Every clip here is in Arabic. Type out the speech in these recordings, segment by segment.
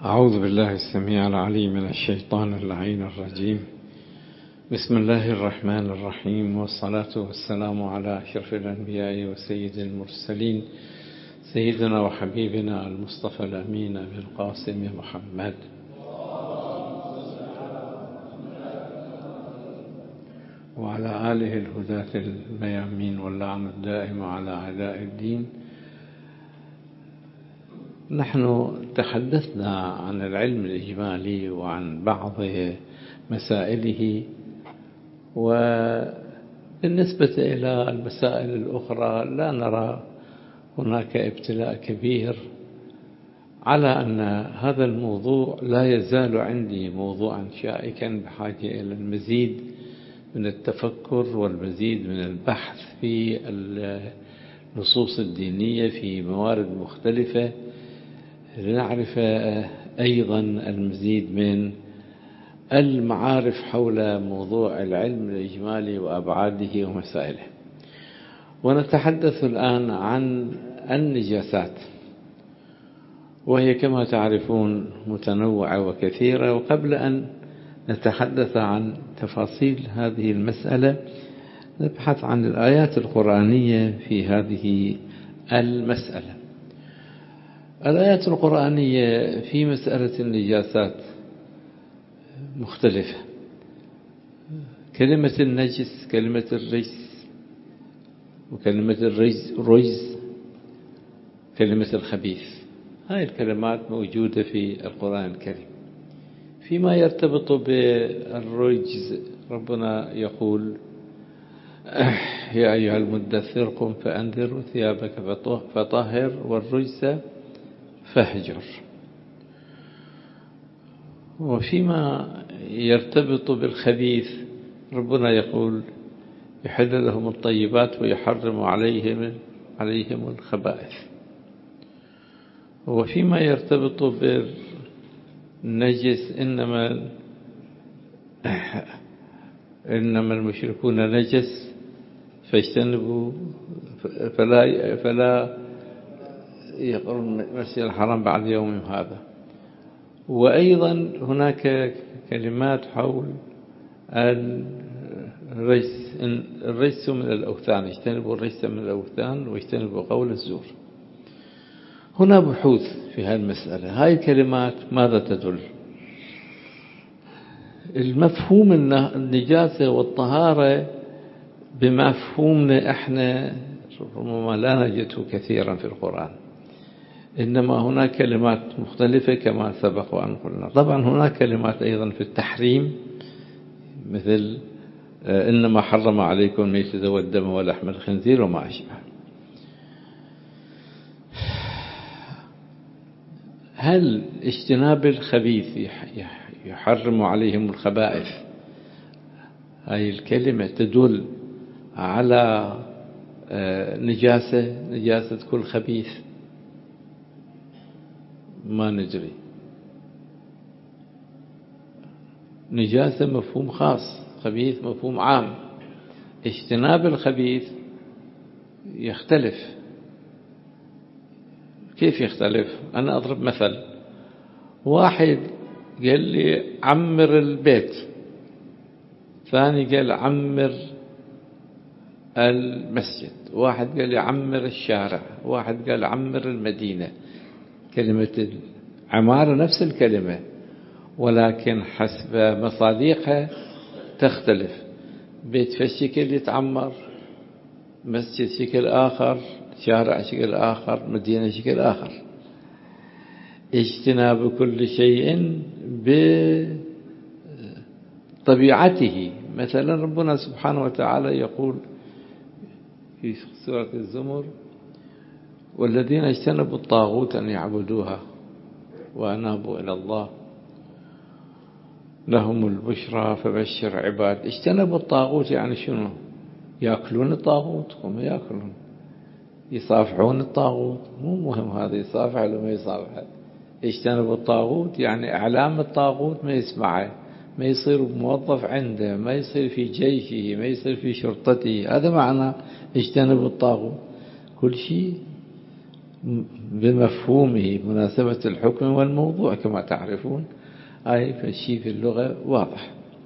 أعوذ بالله السميع العليم من الشيطان اللعين الرجيم. بسم الله الرحمن الرحيم، والصلاة والسلام على أشرف الأنبياء وسيد المرسلين، سيدنا وحبيبنا المصطفى الأمين أبي القاسم محمد، وعلى آله الهداة الميامين، واللعن الدائم على أعداء الدين. نحن تحدثنا عن العلم الإجمالي وعن بعض مسائله، وبالنسبة إلى المسائل الأخرى لا نرى هناك ابتلاء كبير، على أن هذا الموضوع لا يزال عندي موضوعا شائكا بحاجة إلى المزيد من التفكر والمزيد من البحث في النصوص الدينية في موارد مختلفة، لنعرف أيضا المزيد من المعارف حول موضوع العلم الإجمالي وأبعاده ومسائله. ونتحدث الآن عن النجاسات، وهي كما تعرفون متنوعة وكثيرة. وقبل أن نتحدث عن تفاصيل هذه المسألة نبحث عن الآيات القرآنية في هذه المسألة. الآيات القرآنية في مسألة النجاسات مختلفة. كلمة النجس، كلمة الرجس، وكلمة الرجز، كلمة الخبيث، هاي الكلمات موجودة في القرآن الكريم. فيما يرتبط بالرجز ربنا يقول: يا أيها المدثر قم فأنذر وثيابك فطهر والرجز فاهجر. وفيما يرتبط بالخبيث ربنا يقول: يحل لهم الطيبات ويحرم عليهم الخبائث. وفيما يرتبط بالنجس إنما المشركون نجس فاجتنبوا فلا يقربون المسجد الحرام بعد يوم هذا. وأيضا هناك كلمات حول الرجس من الأوثان، اجتنبوا الرجس من الأوثان واجتنبوا قول الزور. هنا بحوث في هذه المسألة. هاي الكلمات ماذا تدل؟ المفهوم النجاسة والطهارة بمفهومنا احنا ربما لا نجده كثيرا في القرآن، إنما هناك كلمات مختلفة كما سبق وأن قلنا. طبعا هناك كلمات أيضا في التحريم، مثل إنما حرم عليكم الميتة والدم ولحم الخنزير وما أشبه. هل اجتناب الخبيث يحرم عليهم الخبائث؟ هذه الكلمة تدل على نجاسة كل خبيث؟ ما ندري. نجاسة مفهوم خاص، خبيث مفهوم عام. اجتناب الخبيث يختلف. كيف يختلف؟ أنا أضرب مثل. واحد قال لي عمر البيت، ثاني قال عمر المسجد، واحد قال عمر الشارع، واحد قال عمر المدينة. كلمة العمارة نفس الكلمة، ولكن حسب مصادقها تختلف. بيت في الشكل يتعمر، مسجد شكل آخر، شارع شكل آخر، مدينة شكل آخر. اجتناب كل شيء بطبيعته. مثلا ربنا سبحانه وتعالى يقول في سورة الزمر: والذين اجتنبوا الطاغوت أن يعبدوها وأنابوا إلى الله لهم البشرى فبشر عباد. اجتنبوا الطاغوت يعني شنو؟ يأكلون الطاغوت؟ هم يأكلون. يصافحون الطاغوت؟ مو مهم هذا يصافح ولا ما يصافح. اجتنبوا الطاغوت يعني إعلام الطاغوت ما يسمعه، ما يصير موظف عنده، ما يصير في جيشه، ما يصير في شرطته. هذا معنى اجتنبوا الطاغوت. كل شيء بمفهومه مناسبة الحكم والموضوع كما تعرفون، أي فالشيء في اللغة واضح.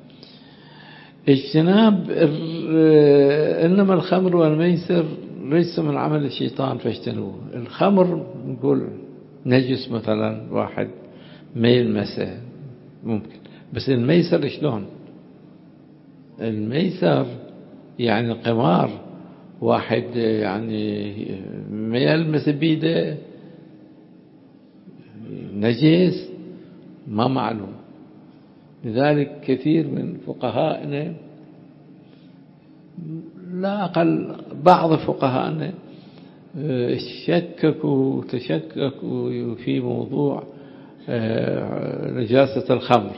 اجتناب إنما الخمر والميسر ليس من عمل الشيطان فاجتنبوه. الخمر نقول نجس مثلا، واحد ما يلمسه ممكن، بس الميسر شلون؟ الميسر يعني القمار، واحد يعني ما يلمس بيده نجس ما معلوم. لذلك كثير من فقهائنا، لا أقل بعض فقهائنا، تشككوا في موضوع نجاسة الخمر،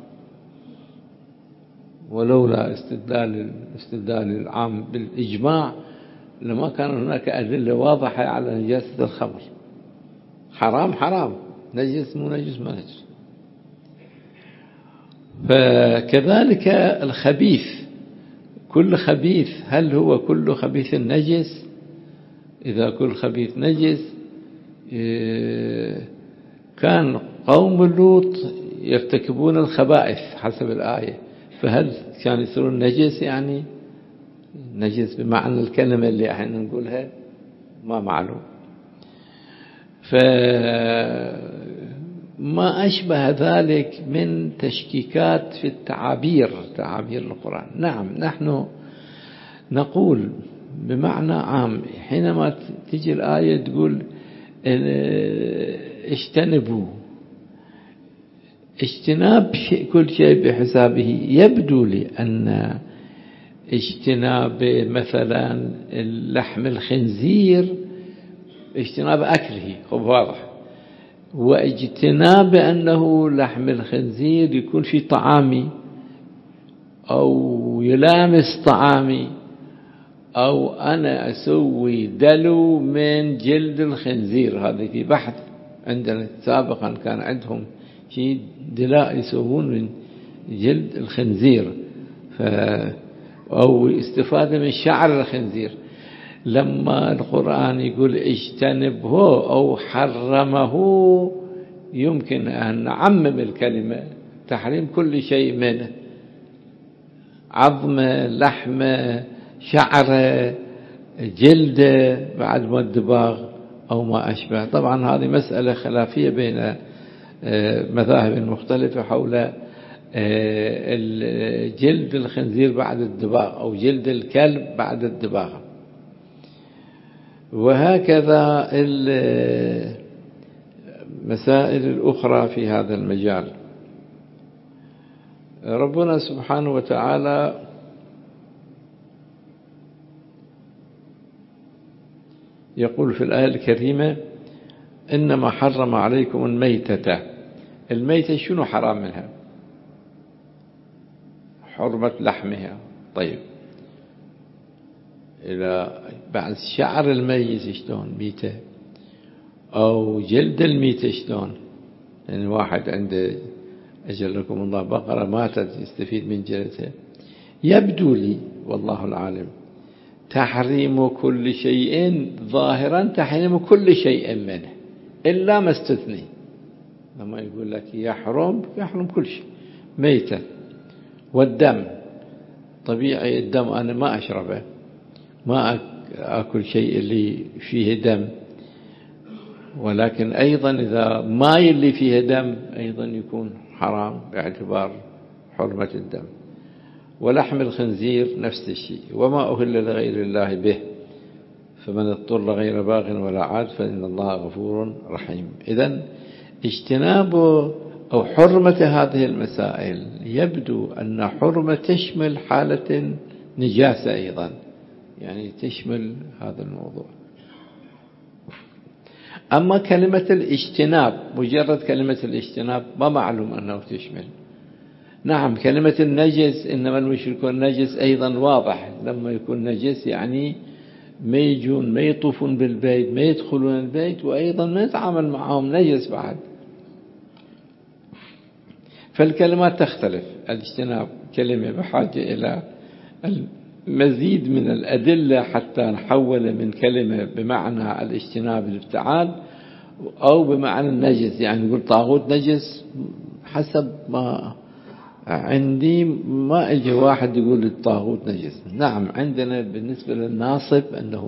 ولولا استدلال العام بالإجماع لما كان هناك أدلة واضحة على نجاسة الخمر. حرام حرام، نجس مو نجس ما نجس. فكذلك الخبيث، كل خبيث، هل هو كل خبيث نجس؟ إذا كل خبيث نجس، كان قوم لوط يرتكبون الخبائث حسب الآية، فهل كان يصيرون نجس؟ يعني نجس بمعنى الكلمة اللي احنا نقولها ما معلوم. فما أشبه ذلك من تشكيكات في تعابير القرآن. نعم نحن نقول بمعنى عام حينما تجي الآية تقول اجتنبوا، اجتناب كل شيء بحسابه. يبدو لي أن اجتناب مثلا اللحم الخنزير اجتناب أكله واضح، واجتناب أنه لحم الخنزير يكون في طعامي أو يلامس طعامي، أو أنا أسوي دلو من جلد الخنزير. هذا في بحث عندنا سابقا كان عندهم شيء دلاء يسوون من جلد الخنزير، أو استفادة من شعر الخنزير. لما القرآن يقول اجتنبه أو حرمه، يمكن أن نعمم الكلمة، تحريم كل شيء منه، عظم، لحم، شعر، جلد، بعد ما الدباغ أو ما أشبه. طبعا هذه مسألة خلافية بين مذاهب مختلفة حول جلد الخنزير بعد الدباغ أو جلد الكلب بعد الدباغ، وهكذا المسائل الأخرى في هذا المجال. ربنا سبحانه وتعالى يقول في الآية الكريمة إنما حرم عليكم الميتة. الميتة شنو حرام منها؟ حرمة لحمها. طيب إلى بعد شعر الميت شلون ميتة، أو جلد الميتة شلون؟ يعني واحد عنده أجلكم الله بقرة ماتت يستفيد من جلدها. يبدو لي والله العالم تحريم كل شيء ظاهرا، تحريم كل شيء منه إلا ما استثني. لما يقول لك يحرم كل شيء، ميتة والدم طبيعي، الدم أنا ما أشربه، ما أكل شيء اللي فيه دم، ولكن أيضا إذا ماء اللي فيه دم أيضا يكون حرام باعتبار حرمة الدم. ولحم الخنزير نفس الشيء. وما أهل لغير الله به فمن اضطر غير باغ ولا عاد فإن الله غفور رحيم. إذن اجتناب أو حرمة هذه المسائل يبدو أن حرمة تشمل حالة نجاسة أيضا، يعني تشمل هذا الموضوع. أما كلمة الاجتناب، مجرد كلمة الاجتناب ما معلوم أنه تشمل. نعم كلمة النجس، إنما المشركون نجس أيضا واضح، لما يكون نجس يعني ما يجون ما يطوفون بالبيت، ما يدخلون البيت، وأيضا ما يتعامل معهم نجس بعد. فالكلمات تختلف. الاجتناب كلمة بحاجة إلى مزيد من الأدلة حتى نحول من كلمة بمعنى الاجتناب الابتعاد أو بمعنى النجس. يعني نقول طاغوت نجس، حسب ما عندي ما اجي واحد يقول الطاغوت نجس. نعم عندنا بالنسبة للناصب أنه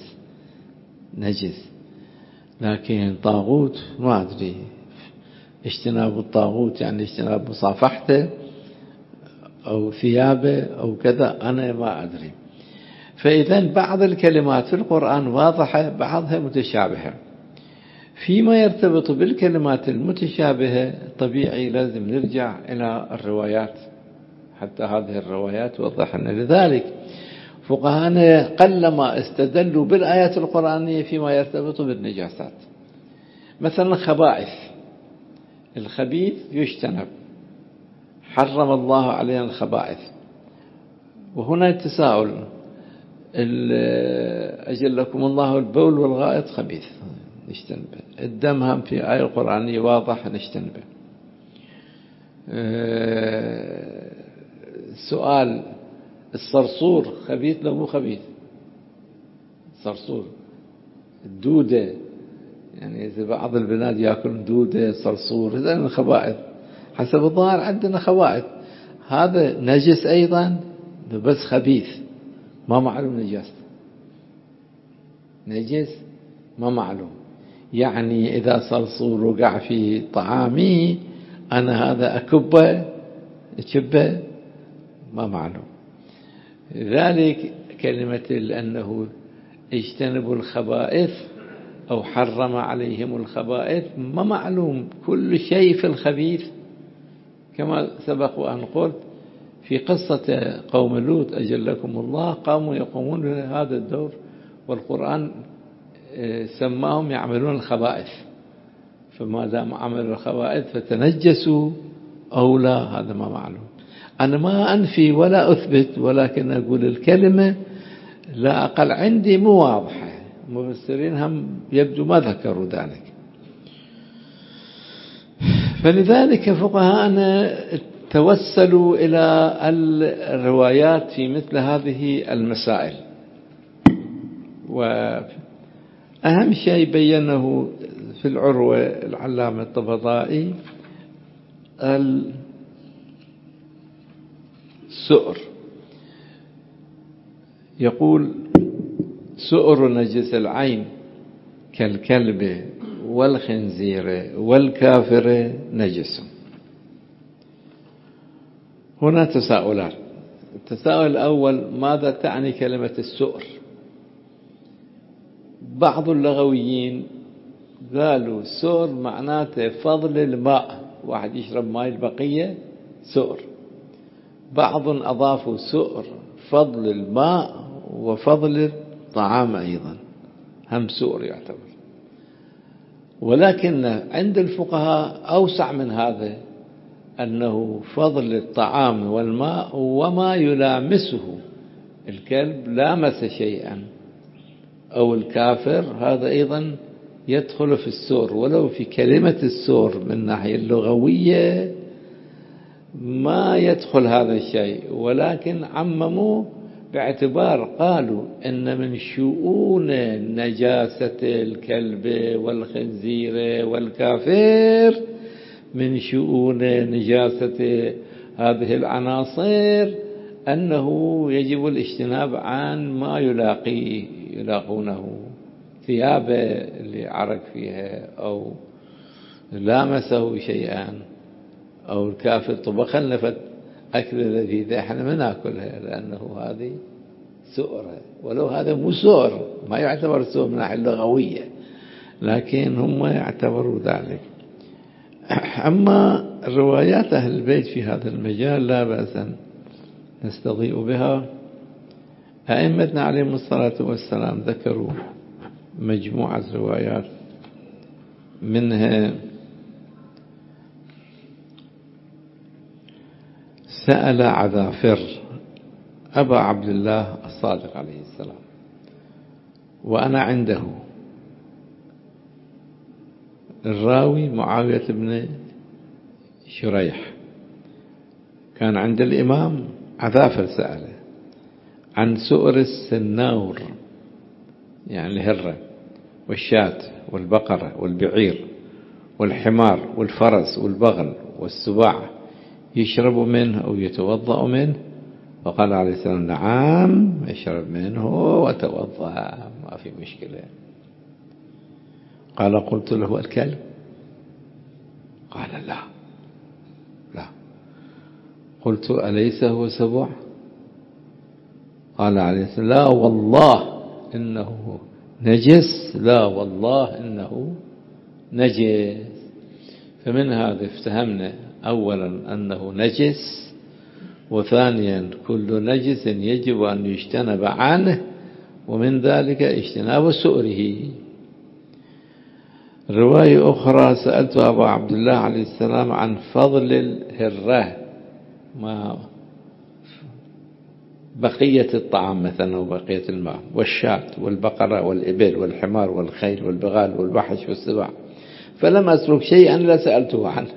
نجس، لكن طاغوت ما أدري. اجتناب الطاغوت يعني اجتناب مصافحته أو ثيابه أو كذا، أنا ما أدري. فإذا بعض الكلمات في القرآن واضحة، بعضها متشابهة. فيما يرتبط بالكلمات المتشابهة طبيعي لازم نرجع إلى الروايات، حتى هذه الروايات وضحنا. لذلك فقهاءنا قلما استدلوا بالآيات القرآنية فيما يرتبط بالنجاسات. مثلا خبائث، الخبيث يجتنب، حرم الله علينا الخبائث. وهنا تساؤل، أجلكم الله البول والغائط خبيث نجتنبه، الدم هم في آية قرآنية واضح نجتنبه. سؤال، الصرصور خبيث لو مو خبيث؟ صرصور، الدودة، يعني إذا بعض البنات يأكلون دودة صرصور، إذا الخبائث حسب الظاهر عندنا خبائث. هذا نجس أيضا بس خبيث، ما معلوم نجاسته، نجس ما معلوم. يعني إذا صرصور وقع في طعامي أنا هذا أكبه ما معلوم. ذلك كلمة أنه اجتنبوا الخبائث أو حرم عليهم الخبائث ما معلوم. كل شيء في الخبيث كما سبق وأن قلت في قصة قوم لوط أجلكم الله، قاموا يقومون بهذا الدور والقرآن سماهم يعملون الخبائث، فما دام عملوا الخبائث فتنجسوا أو لا، هذا ما معلوم. أنا ما أنفي ولا أثبت، ولكن أقول الكلمة لا أقل عندي مو واضحة، المفسرين هم يبدو ما ذكروا ذلك. فلذلك فقهاءنا توسلوا إلى الروايات في مثل هذه المسائل. وأهم شيء بينه في العروة العلامة الطبطائي السؤر، يقول سؤر نجس العين كالكلب والخنزير والكافر نجس. هنا تساؤلان. التساؤل الأول، ماذا تعني كلمة السؤر؟ بعض اللغويين قالوا سؤر معناته فضل الماء، واحد يشرب ماء البقية سؤر. بعض أضافوا سؤر فضل الماء وفضل الطعام أيضا هم سؤر يعتبر. ولكن عند الفقهاء أوسع من هذا، أنه فضل الطعام والماء وما يلامسه. الكلب لامس شيئا أو الكافر هذا أيضا يدخل في السؤر، ولو في كلمة السؤر من الناحية اللغوية ما يدخل هذا الشيء، ولكن عمموا باعتبار قالوا إن من شؤون نجاسة الكلب والخنزير والكافر، من شؤون نجاسة هذه العناصر أنه يجب الاجتناب عن ما يلاقونه، ثيابه اللي عرق فيها أو لامسه شيئا، أو الكافر طبخ لنفت أكل لذيذة احنا ما ناكلها لأنه هذه سؤرة، ولو هذا مو سؤر ما يعتبر سؤر من الناحية اللغوية، لكن هم يعتبروا ذلك. أما روايات أهل البيت في هذا المجال لا بأس أن نستضيء بها. أئمتنا عليهم الصلاة والسلام ذكروا مجموعة روايات، منها سأل عذافر أبا عبد الله الصادق عليه السلام وأنا عنده، الراوي معاوية بن شريح، كان عند الإمام عذافر سأله. عن سؤر السنور يعني الهرة والشاة والبقرة والبعير والحمار والفرس والبغل والسباع يشرب منه أو يتوضأ منه؟ فقال عليه السلام نعم يشرب منه وتوضأ ما في مشكلة. قال قلت له الكلب؟ قال لا. قلت أليس هو سبع؟ قال عليه السلام لا والله إنه نجس، لا والله إنه نجس. فمن هذا افتهمنا أولا أنه نجس، وثانيا كل نجس يجب أن يجتنب عنه، ومن ذلك اجتناب سؤره. رواية أخرى سألت أبا عبد الله عليه السلام عن فضل الهرة، ما بقية الطعام مثلا وبقية الماء، والشاة والبقرة والإبل والحمار والخيل والبغال والوحش والسباع، فلم أترك شيئا لا سألته عنه.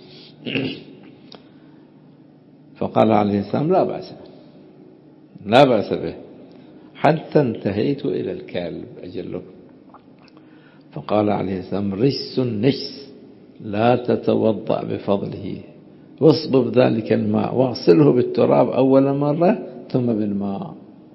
فقال عليه السلام لا بأس به، حتى انتهيت إلى الكلب أجلكم. فقال عليه السلام رجس نجس لا تتوضأ بفضله، واصبب ذلك الماء واغسله بالتراب أول مرة ثم بالماء.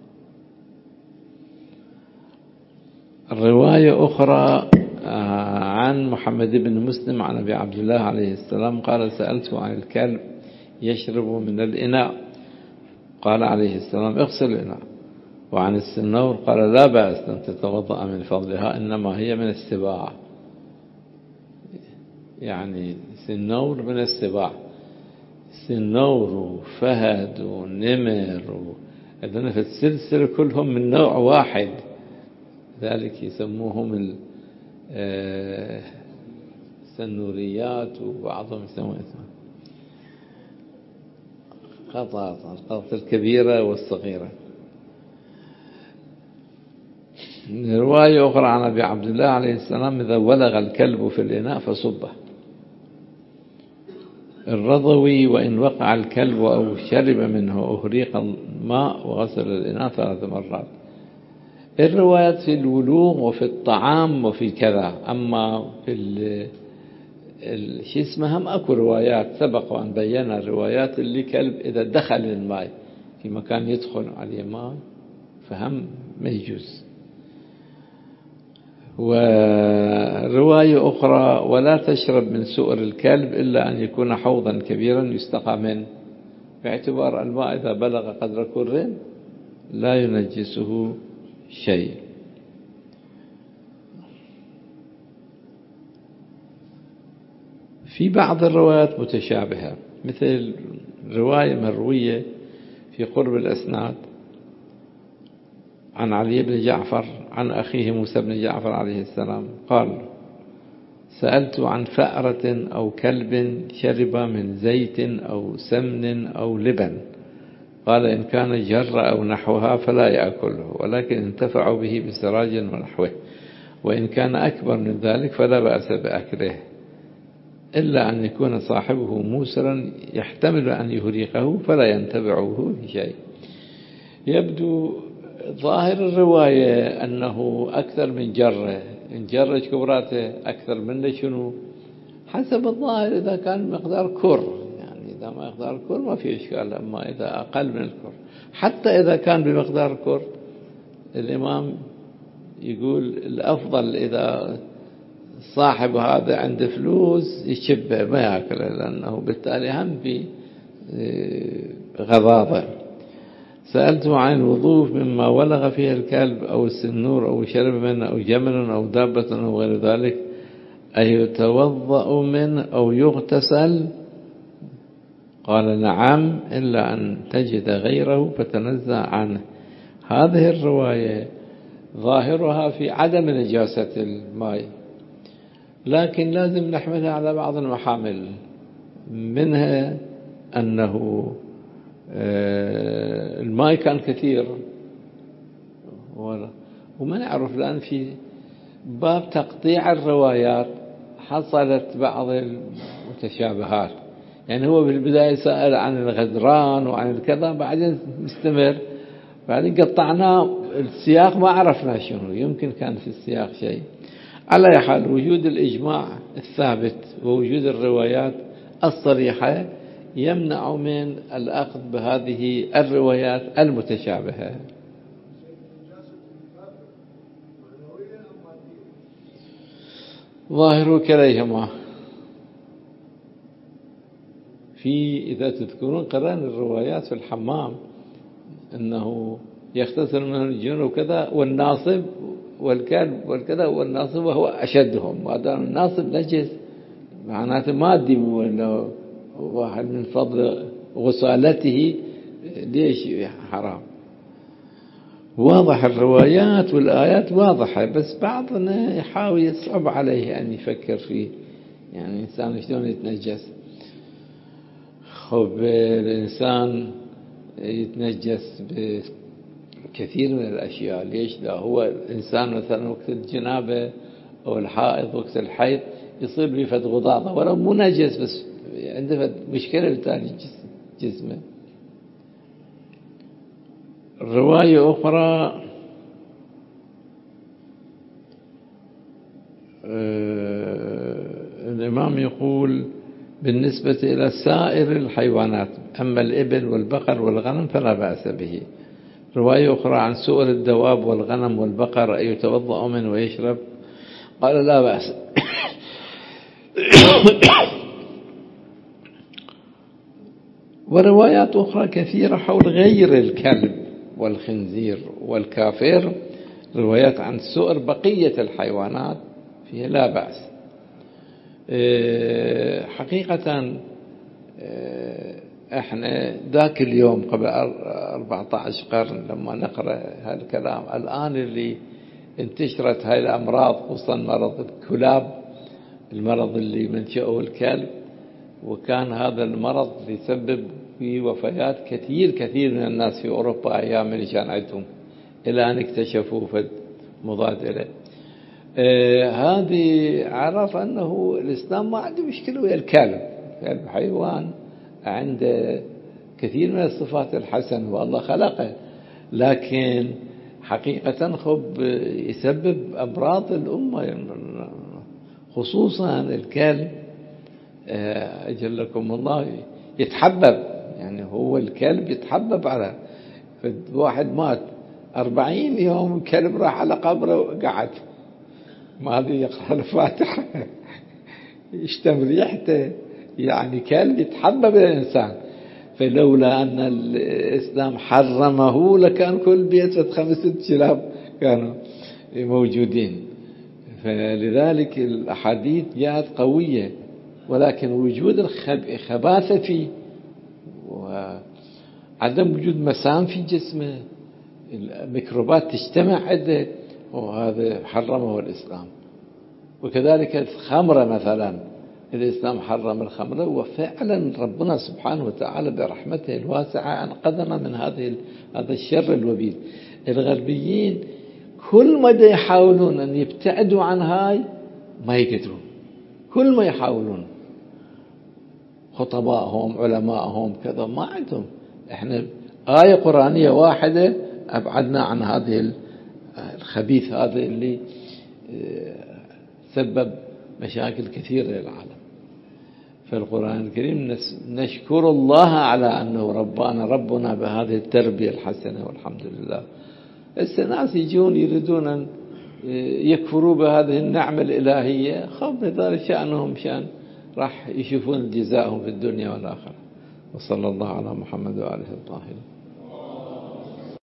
الرواية أخرى عن محمد بن مسلم عن أبي عبد الله عليه السلام قال سألته عن الكلب يشرب من الإناء، قال عليه السلام اغسل الإناء. وعن السنور قال لا بأس أن تتوضأ من فضلها، إنما هي من السباع، يعني سنور من السباع، سنور وفهد ونمر إذن في السلسلة كلهم من نوع واحد، ذلك يسموهم السنوريات، وبعضهم يسمون القطط الكبيرة والصغيرة. رواية أخرى عن أبي عبد الله عليه السلام إذا ولغ الكلب في الإناء فصبه. الرضوي وإن وقع الكلب أو شرب منه أهريق الماء وغسل الإناء 3 مرات. الروايات في الولوغ وفي الطعام وفي كذا، أما في شو اسمها هم أكو روايات سبق وأن بينا الروايات اللي كلب إذا دخل الماء في مكان يدخل عليه ماء فهم ما يجوز. ورواية أخرى ولا تشرب من سؤر الكلب إلا أن يكون حوضا كبيرا يستقى منه، باعتبار الماء إذا بلغ قدر كر لا ينجسه شيء. في بعض الروايات متشابهة، مثل رواية مروية في قرب الأسناد عن علي بن جعفر عن أخيه موسى بن جعفر عليه السلام قال سألت عن فأرة أو كلب شرب من زيت أو سمن أو لبن، قال إن كان جر أو نحوها فلا يأكله، ولكن انتفعوا به بسراج ونحوه، وإن كان أكبر من ذلك فلا بأس بأكله، إلا أن يكون صاحبه موسرا يحتمل أن يهريقه فلا ينتبعه بشيء. يبدو ظاهر الرواية أنه أكثر من جرة، إن جرج كبراته أكثر منه شنو حسب الظاهر، إذا كان مقدار كر، يعني إذا ما مقدار كر ما في إشكال، أما إذا أقل من الكر، حتى إذا كان بمقدار كر الإمام يقول الأفضل إذا صاحب هذا عنده فلوس يشبه ما يأكله، لأنه بالتالي هم في غضاضة. سألته عن الوضوء مما ولغ فيه الكلب أو السنور أو شرب منه أو جمل أو دابة أو غير ذلك، أي يتوضأ منه أو يغتسل؟ قال نعم إلا أن تجد غيره فتنزه عنه. هذه الرواية ظاهرها في عدم نجاسة الماء، لكن لازم نحملها على بعض المحامل، منها أنه الماء كان كثير وما نعرف، الآن في باب تقطيع الروايات حصلت بعض المتشابهات، يعني هو في البداية سأل عن الغدران وعن الكذا، بعدين مستمر بعدين قطعناه السياق ما عرفنا شنو، يمكن كان في السياق شيء. على أي حال وجود الإجماع الثابت ووجود الروايات الصريحة يمنع من الأخذ بهذه الروايات المتشابهة. ظاهر كليهما. إذا تذكرون قرأنا الروايات في الحمام أنه يغتسل منه الجنون وكذا، والناصب والكلب والكذا، والناصب وهو أشدهم. وهذا الناصب نجس معناته مادي، ولا واحد من فضل غسالته ليش حرام. واضح الروايات والآيات واضحة، بس بعضنا يحاول يصعب عليه أن يفكر فيه. يعني الإنسان شلون يتنجس؟ خب الإنسان يتنجس بكثير من الأشياء. ليش لا؟ هو الإنسان مثلا وقت الجنابة أو الحائض وقت الحيض يصير بفد غضاضة، ولو مو نجس بس عنده مشكلة بتالي جسمه. رواية أخرى الإمام يقول بالنسبة إلى سائر الحيوانات، أما الإبل والبقر والغنم فلا بأس به. رواية أخرى عن سؤر الدواب والغنم والبقر أن يتوضأ منه ويشرب، قال لا بأس. وروايات أخرى كثيرة حول غير الكلب والخنزير والكافر، روايات عن سؤر بقية الحيوانات فيها لا بأس. حقيقة احنا ذاك اليوم قبل 14 قرن لما نقرأ هالكلام، الآن اللي انتشرت هاي الأمراض خصوصا مرض الكلاب، المرض اللي منشأه الكلب، وكان هذا المرض يسبب في وفيات كثير من الناس في أوروبا أيام اللي كان عندهم، إلى أن اكتشفوا مضاد له. هذه عرف أنه الإسلام ما عنده مشكلة ويا الكلب. الكلب حيوان عنده كثير من الصفات الحسنة والله خلقه، لكن حقيقة خب يسبب أمراض الأمة، خصوصا الكلب أجلكم الله يتحبب. يعني هو الكلب يتحبب على واحد مات 40 يوم الكلب راح على قبره وقعد ما أدري يقرأ الفاتحة يشتم ريحته. يعني كلب يتحبب الإنسان. فلولا أن الإسلام حرمه لكان كل بيت 5 كلاب كانوا موجودين. فلذلك الأحاديث جاءت قوية، ولكن وجود الخباثة فيه وعدم وجود مسام في جسمه، الميكروبات تجتمع عنده، وهذا حرمه الإسلام. وكذلك الخمرة مثلا، الإسلام حرم الخمرة، وفعلا ربنا سبحانه وتعالى برحمته الواسعة أنقذنا من هذا الشر الوبيل. الغربيين كل ما يحاولون أن يبتعدوا عن هاي ما يقدرون، كل ما يحاولون، خطبائهم علمائهم كذا ما عندهم. احنا آية قرآنية واحدة أبعدنا عن هذه الخبيث هذا اللي سبب مشاكل كثيرة للعالم. فالقرآن الكريم نشكر الله على أنه ربنا بهذه التربية الحسنة والحمد لله. الناس يجون يريدون أن يكفروا بهذه النعمة الإلهية، خب ذلك شأنهم شأن، راح يشوفون جزاءهم في الدنيا والآخرة. وصلى الله على محمد وآله الطاهرين.